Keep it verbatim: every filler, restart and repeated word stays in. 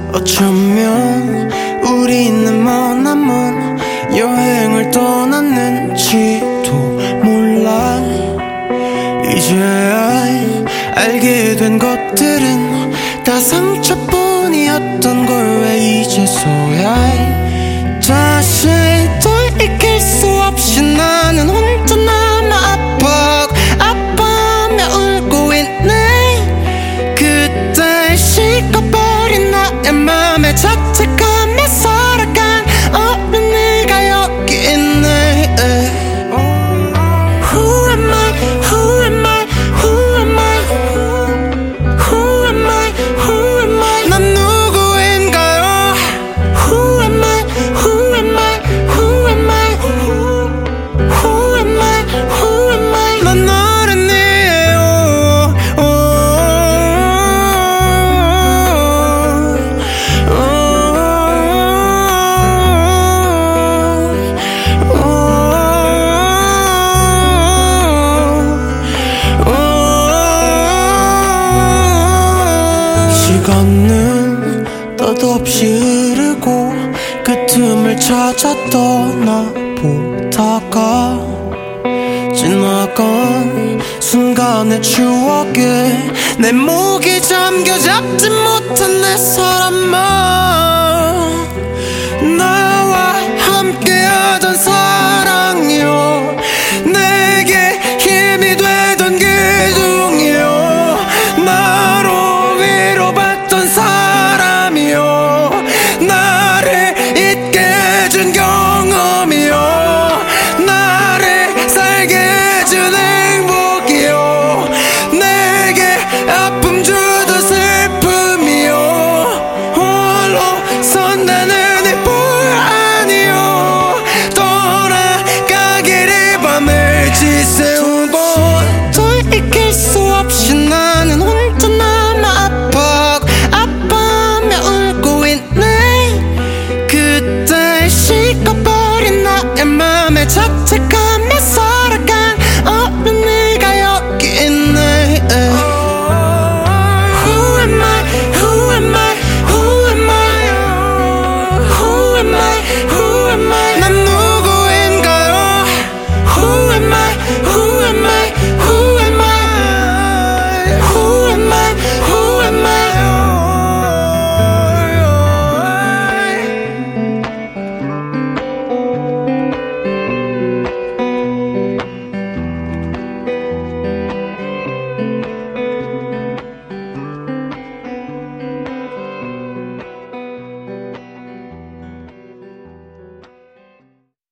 어쩌면 우리는 머나먼 여행을 떠났는지도 몰라. 이제야 알게 된 것들은 다 상처뿐이었던 걸 왜 이제서야 다시 돌이킬 수 없이 나는 혼자 남아 아파 아파하며 울고 있네. 그때 식어버린 나의 맘에 자책하며 살아간 어른이가 여기 있네. Who am I? Who am I? Who am I? Who am I? Who am I? 난 누구인가요? Who am I? Who am I? Who am I? Who am I? Who am I? 난 어른이에요. 시간은 뜻없이 흐르고 그 틈을 찾아 떠나보다가 지나간 순간의 추억에 내 목이 잠겨 잡지 못한 내 사랑.